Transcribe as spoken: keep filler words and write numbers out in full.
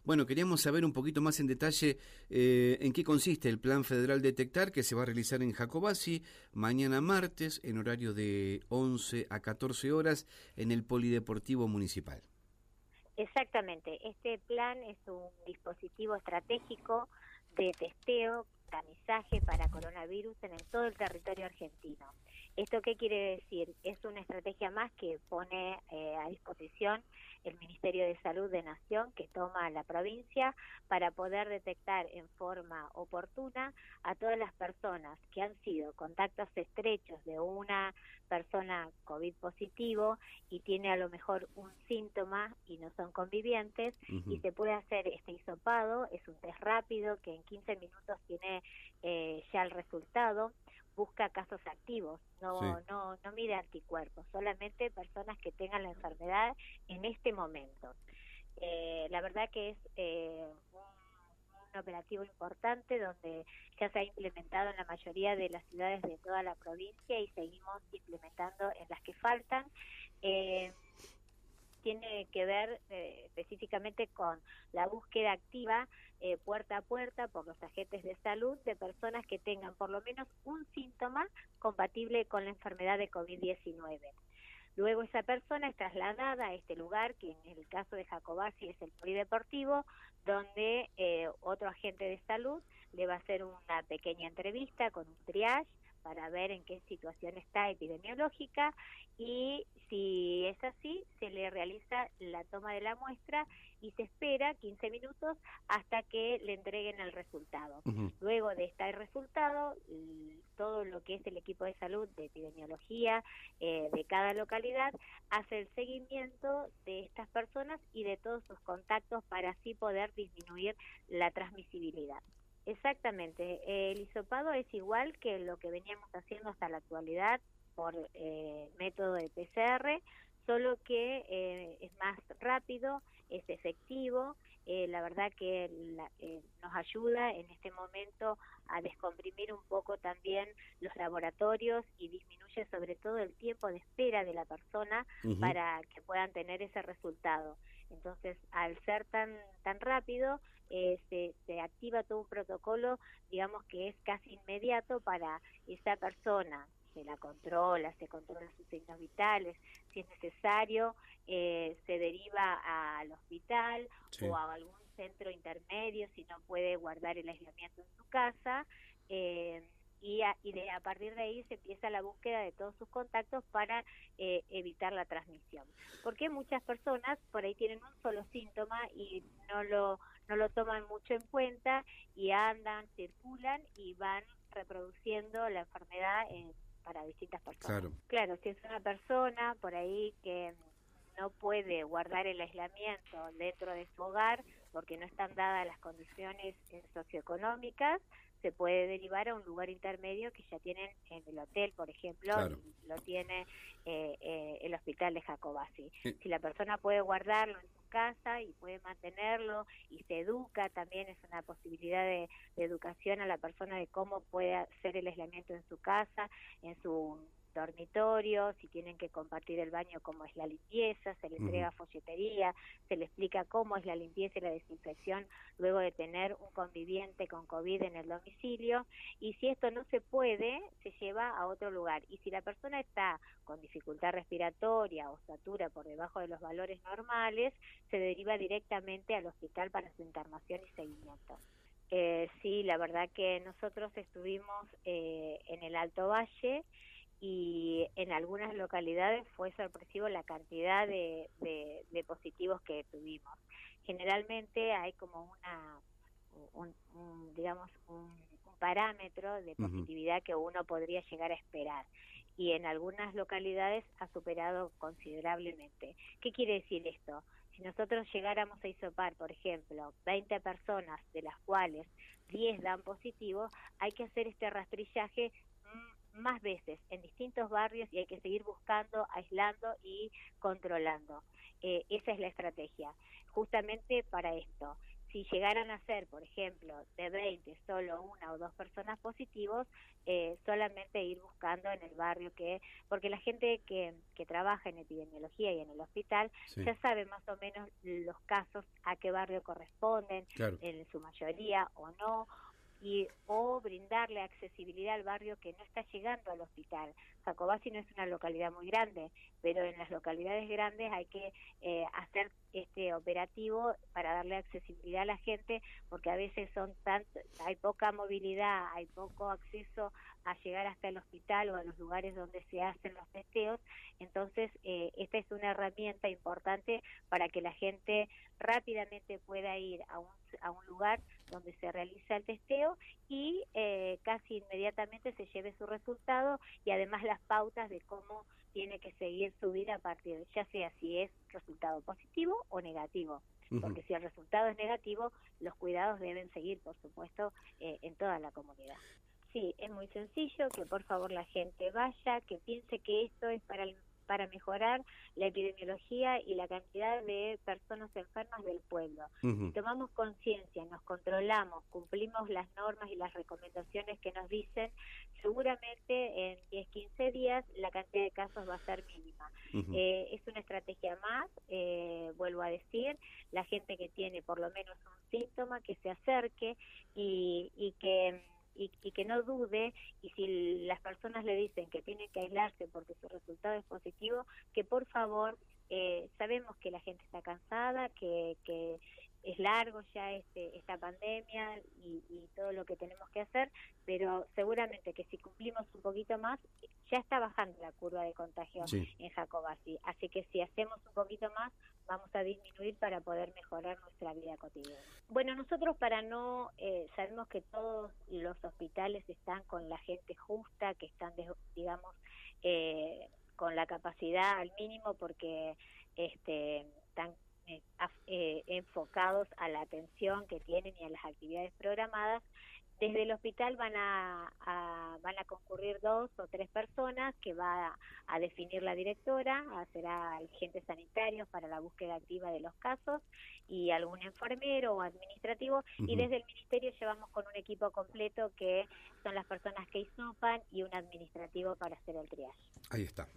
Bueno, queríamos saber un poquito más en detalle eh, en qué consiste el Plan Federal Detectar, que se va a realizar en Jacobacci mañana martes en horario de once a catorce horas en el Polideportivo Municipal. Exactamente, este plan es un dispositivo estratégico de testeo, tamizaje para coronavirus en el, todo el territorio argentino. ¿Esto qué quiere decir? Es una estrategia más que pone eh, a disposición el Ministerio de Salud de Nación, que toma la provincia, para poder detectar en forma oportuna a todas las personas que han sido contactos estrechos de una persona COVID positivo y tiene a lo mejor un síntoma y no son convivientes, uh-huh. y se puede hacer este hisopado, es un test rápido que en quince minutos tiene eh, ya el resultado. Busca casos activos, no, sí. no, no mide anticuerpos, solamente personas que tengan la enfermedad en este momento. Eh, la verdad que es eh, un, un operativo importante donde ya se ha implementado en la mayoría de las ciudades de toda la provincia y seguimos implementando en las que faltan. Eh, tiene que ver eh, específicamente con la búsqueda activa eh, puerta a puerta por los agentes de salud de personas que tengan por lo menos un síntoma compatible con la enfermedad de COVID diecinueve. Luego esa persona es trasladada a este lugar, que en el caso de Jacobacci es el polideportivo, donde eh, otro agente de salud le va a hacer una pequeña entrevista con un triage para ver en qué situación está epidemiológica, y si es así, se le realiza la toma de la muestra y se espera quince minutos hasta que le entreguen el resultado. Uh-huh. Luego de este resultado, todo lo que es el equipo de salud de epidemiología eh, de cada localidad hace el seguimiento de estas personas y de todos sus contactos para así poder disminuir la transmisibilidad. Exactamente, el hisopado es igual que lo que veníamos haciendo hasta la actualidad por eh, método de P C R, solo que eh, es más rápido, es efectivo, eh, la verdad que la, eh, nos ayuda en este momento a descomprimir un poco también los laboratorios y disminuye sobre todo el tiempo de espera de la persona uh-huh. para que puedan tener ese resultado. Entonces, al ser tan tan rápido, eh, se, se activa todo un protocolo, digamos que es casi inmediato para esa persona. Se la controla, se controla sus signos vitales, si es necesario, eh, se deriva al hospital sí. o a algún centro intermedio si no puede guardar el aislamiento en su casa, eh, y, a, y de, a partir de ahí se empieza la búsqueda de todos sus contactos para eh, evitar la transmisión. Porque muchas personas por ahí tienen un solo síntoma y no lo, no lo toman mucho en cuenta y andan, circulan y van reproduciendo la enfermedad en para distintas personas. Claro. Claro, si es una persona por ahí que no puede guardar el aislamiento dentro de su hogar porque no están dadas las condiciones socioeconómicas, se puede derivar a un lugar intermedio que ya tienen en el hotel, por ejemplo, claro. lo tiene eh, eh, el hospital de Jacobacci. Sí. Si la persona puede guardarlo en su casa y puede mantenerlo y se educa, también es una posibilidad de, de educación a la persona de cómo puede hacer el aislamiento en su casa, en su dormitorio, si tienen que compartir el baño, cómo es la limpieza, se le entrega uh-huh. folletería, se le explica cómo es la limpieza y la desinfección luego de tener un conviviente con COVID en el domicilio, y si esto no se puede, se lleva a otro lugar, y si la persona está con dificultad respiratoria o satura por debajo de los valores normales, se deriva directamente al hospital para su internación y seguimiento. Eh, sí, la verdad que nosotros estuvimos eh, en el Alto Valle, y en algunas localidades fue sorpresivo la cantidad de, de, de positivos que tuvimos. Generalmente hay como una, un, un, digamos, un, un parámetro de positividad uh-huh. que uno podría llegar a esperar, y en algunas localidades ha superado considerablemente. ¿Qué quiere decir esto? Si nosotros llegáramos a hisopar, por ejemplo, veinte personas, de las cuales diez dan positivo, hay que hacer este rastrillaje más veces en distintos barrios y hay que seguir buscando, aislando y controlando. Eh, esa es la estrategia, justamente para esto. si llegaran a ser, por ejemplo, de veinte, solo una o dos personas positivos, eh, solamente ir buscando en el barrio que, porque la gente que, que trabaja en epidemiología y en el hospital Sí. ya sabe más o menos los casos a qué barrio corresponden, Claro. en su mayoría o no, y o brindarle accesibilidad al barrio que no está llegando al hospital. Jacobasi no es una localidad muy grande, pero en las localidades grandes hay que eh, hacer este operativo para darle accesibilidad a la gente, porque a veces son tanto, hay poca movilidad, hay poco acceso a llegar hasta el hospital o a los lugares donde se hacen los testeos. Entonces eh, esta es una herramienta importante para que la gente rápidamente pueda ir a un, a un lugar donde se realiza el testeo y eh, casi inmediatamente se lleve su resultado, y además las pautas de cómo tiene que seguir su vida a partir de, ya sea si es resultado positivo o negativo, uh-huh. Porque si el resultado es negativo, los cuidados deben seguir, por supuesto, eh, en toda la comunidad. Sí, es muy sencillo, que por favor la gente vaya, que piense que esto es para el para mejorar la epidemiología y la cantidad de personas enfermas del pueblo. Uh-huh. Si tomamos conciencia, nos controlamos, cumplimos las normas y las recomendaciones que nos dicen, seguramente en diez, quince días la cantidad de casos va a ser mínima. Uh-huh. Eh, es una estrategia más, eh, vuelvo a decir, la gente que tiene por lo menos un síntoma, que se acerque y, y que... Y, y que no dude, y si las personas le dicen que tienen que aislarse porque su resultado es positivo, que por favor, eh, sabemos que la gente está cansada, que, que es largo ya este esta pandemia y, y todo lo que tenemos que hacer, pero seguramente que si cumplimos un poquito más, ya está bajando la curva de contagio sí. en Jacobasi, así que si hacemos un poquito más, vamos a disminuir para poder mejorar nuestra vida cotidiana. Bueno, nosotros para no, eh, sabemos que todos los hospitales están con la gente justa, que están, de, digamos, eh, con la capacidad al mínimo, porque este están eh, eh, enfocados a la atención que tienen y a las actividades programadas. Desde el hospital van a, a van a concurrir dos o tres personas que va a, a definir la directora, será agentes sanitarios para la búsqueda activa de los casos y algún enfermero o administrativo, uh-huh. Y desde el ministerio llevamos con un equipo completo que son las personas que hisopan y un administrativo para hacer el triaje. Ahí está.